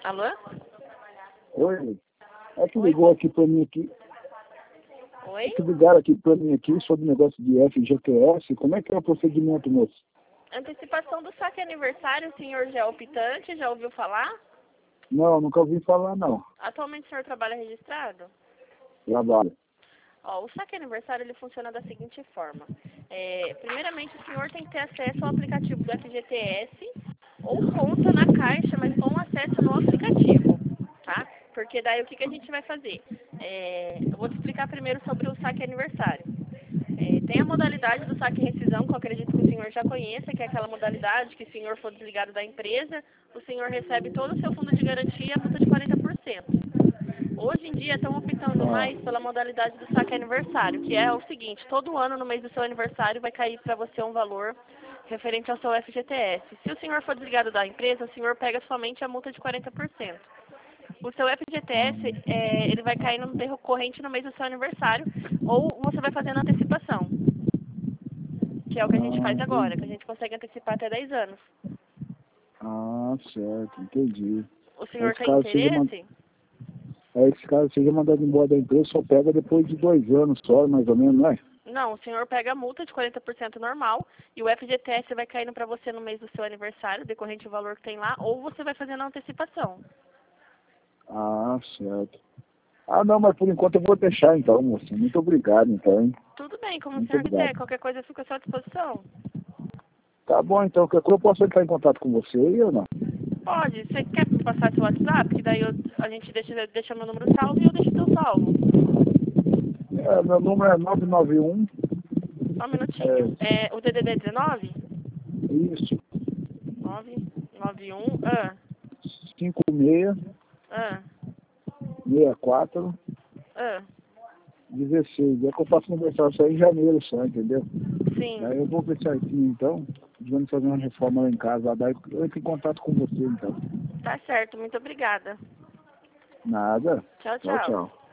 Alô? Oi. É que Oi? ligou aqui pra mim aqui. Oi? É que ligaram aqui pra mim aqui sobre o negócio de FGTS. Como é que é o procedimento, moço? Antecipação do saque aniversário, o senhor já é optante, já ouviu falar? Não, nunca ouvi falar, não. Atualmente o senhor trabalha registrado? Trabalho. Ó, o saque aniversário ele funciona da seguinte forma. Primeiramente, o senhor tem que ter acesso ao aplicativo do FGTS ou conta na Caixa, mas com acesso no aplicativo, tá? Porque daí o que a gente vai fazer? Eu vou te explicar primeiro sobre o saque aniversário. Tem a modalidade do saque e rescisão, que eu acredito que o senhor já conheça, que é aquela modalidade que, se o senhor for desligado da empresa, o senhor recebe todo o seu fundo de garantia, a multa de 40%. Hoje em dia estão optando Ah, mais pela modalidade do saque aniversário, que é o seguinte: todo ano, no mês do seu aniversário, vai cair para você um valor referente ao seu FGTS. Se o senhor for desligado da empresa, o senhor pega somente a multa de 40%. O seu FGTS, ele vai cair no decorrente no mês do seu aniversário, ou você vai fazer na antecipação, que é o que a gente faz agora, que a entendi. gente consegue antecipar até 10 anos. Ah, certo, entendi. O senhor Esse tem cara interesse? seja mandado embora da empresa, só pega depois de 2 anos só, mais ou menos, não é? Não, o senhor pega a multa de 40% normal e o FGTS vai caindo para você no mês do seu aniversário, decorrente do valor que tem lá, ou você vai fazendo a antecipação. Ah, certo. Ah, não, mas por enquanto eu vou deixar então, moço. Muito obrigado, então, hein? Tudo bem, como o Muito senhor quiser. obrigado. Qualquer coisa eu fico à sua disposição. Tá bom, então, qualquer coisa eu posso entrar em contato com você aí ou não? Pode. Você quer me passar seu WhatsApp? Que daí a gente deixa meu número salvo e eu deixo seu salvo. Meu número é 991. Só um minutinho. O DDD é 19? Isso, 991. 56 Ah, 64 ah. 16. É que eu faço aniversário só em janeiro só, entendeu? Sim. Daí eu vou ver certinho então. Vamos fazer uma reforma lá em casa, daí eu entro em contato com você então. Tá certo. Muito obrigada. Nada. Tchau, Tchau, tchau. tchau.